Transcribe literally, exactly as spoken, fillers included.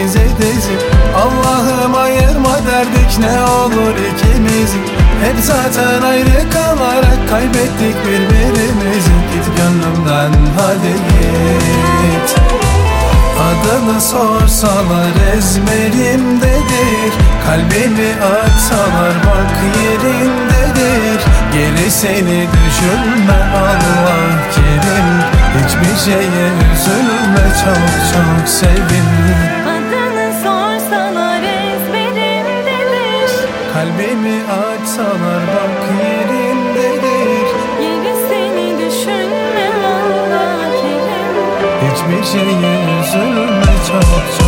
bizi dizip Allah'ım ayırma derdik, ne olur ikimiz. Hep zaten ayrı kalarak kaybettik birbirimizi. Git gönlümden hadi git. Adını sorsalar ezberimdedir. Kalbimi açsalar bak yerindedir. Gerisini düşünme Allah kerim. Hiçbir şeye üzülme, çok çok sevin. Adını sorsalar ezberimdedir. Kalbimi açsalar bak yerindedir. Gerisini düşünme Allah kerim. Hiçbir şeye üzülme, çok